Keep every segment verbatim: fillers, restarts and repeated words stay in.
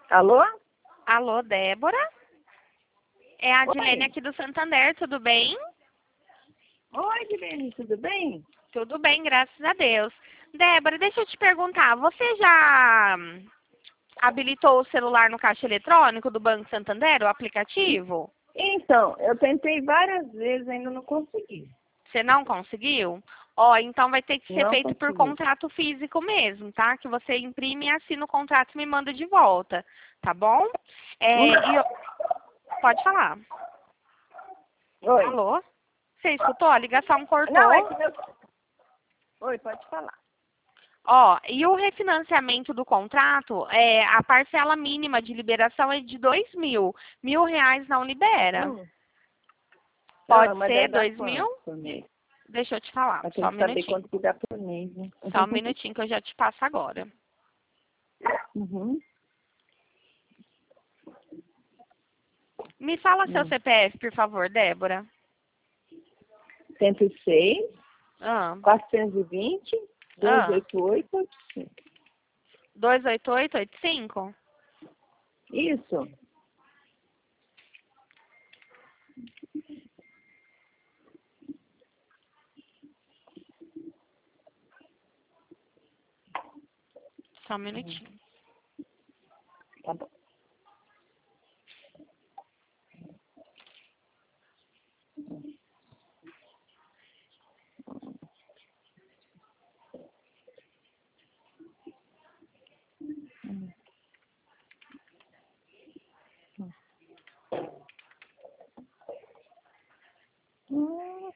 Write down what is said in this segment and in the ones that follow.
Alô? Alô, Débora? É a Adilene Oi. aqui do Santander, tudo bem? Oi, Guilherme, tudo bem? Tudo bem, graças a Deus. Débora, deixa eu te perguntar, você já hum, habilitou o celular no caixa eletrônico do Banco Santander, o aplicativo? Então, eu tentei várias vezes, ainda não consegui. Você não conseguiu? Ó, então vai ter que ser Não feito por consegui. contrato físico mesmo, tá? Que você imprime e assina o contrato e me manda de volta, tá bom? Hum? É, e eu... Pode falar. Oi. Alô? Você escutou? A ligação Não, é cortou. que meu... Oi, pode falar. Ó, e o refinanciamento do contrato, é, a parcela mínima de liberação é de dois mil. Mil reais não libera. Hum. Pode Não, mas ser daí dá dois mil? quanto por mês? Deixa eu te falar, Eu só tenho um que saber minutinho. quanto que dá por mês, né? Só um minutinho que eu já te passo agora. Uhum. Me fala seu Hum. C P F, por favor, Débora. cento e seis, Ah, quatrocentos e vinte, duzentos e ah, oitenta e oito, oitenta e cinco. dois oito oito oito cinco? Isso. Só um minutinho. Tá bom. Hum.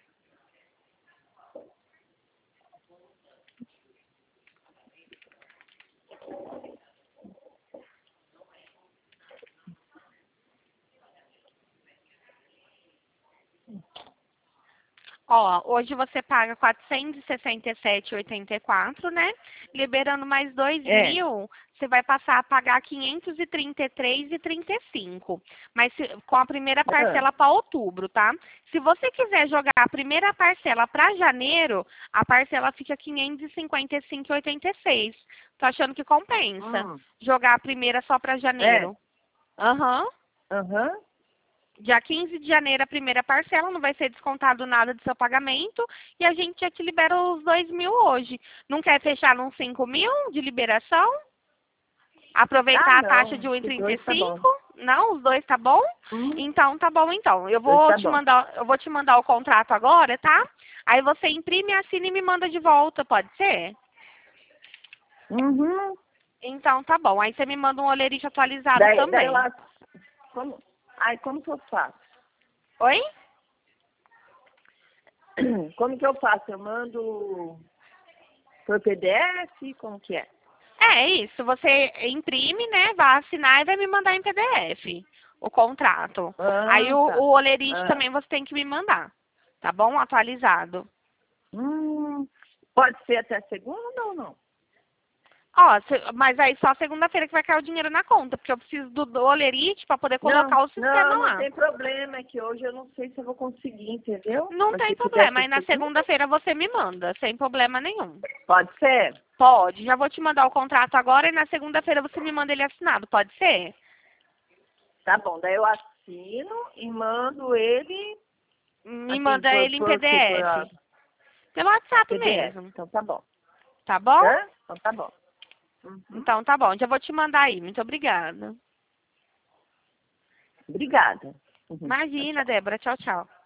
Ó, hoje você paga quatrocentos e sessenta e sete reais e oitenta e quatro centavos, né? Liberando mais dois É. mil, você vai passar a pagar quinhentos e trinta e três reais e trinta e cinco centavos. Mas se- com a primeira Ah. parcela para outubro, tá? Se você quiser jogar a primeira parcela para janeiro, a parcela fica quinhentos e cinquenta e cinco reais e oitenta e seis centavos. Tô achando que compensa Hum. jogar a primeira só para É. janeiro. Aham. Aham. Dia quinze de janeiro, a primeira parcela, não vai ser descontado nada do seu pagamento e a gente já te libera os dois mil hoje. Não quer fechar nos cinco mil de liberação? Ah, Aproveitar a taxa não. de um e Que trinta e dois tá bom. cinco? Não, os dois tá bom? Hum. Então tá bom então. Eu Dois vou tá te bom. mandar, eu vou te mandar o contrato agora, tá? Aí você imprime, assina e me manda de volta, pode ser? Uhum. Então tá bom. Aí você me manda um olerite atualizado Daí, daí também. lá. Como? Ai, como que eu faço? Oi? Como que eu faço? Eu mando por P D F? Como que é? É isso, você imprime, né? Vai assinar e vai me mandar em P D F o contrato. Aí Ah, o, tá. o olerite Ah. também você tem que me mandar, tá bom? Atualizado. Hum. Pode ser até segunda ou não? Ó, se- mas aí só segunda-feira que vai cair o dinheiro na conta, porque eu preciso do, do olerite para poder Não, colocar o não, sistema não lá. tem problema. É que hoje eu não sei se eu vou conseguir, entendeu? Não Mas tem se puder problema, ser aí na segunda, segunda-feira você me manda, sem problema nenhum. pode ser? Pode, já vou te mandar o contrato agora e na segunda-feira você me manda ele assinado, pode ser? Tá bom. Daí eu assino e mando ele, Me assim, manda por, ele em por, que, por ah, P D F. Pelo WhatsApp P D F. mesmo, Então tá bom. tá bom? Hã? Então tá bom. Uhum. Então tá bom, já vou te mandar aí. Muito obrigada. Obrigada. Uhum. Tchau, Imagina, tchau. Débora. Tchau, tchau.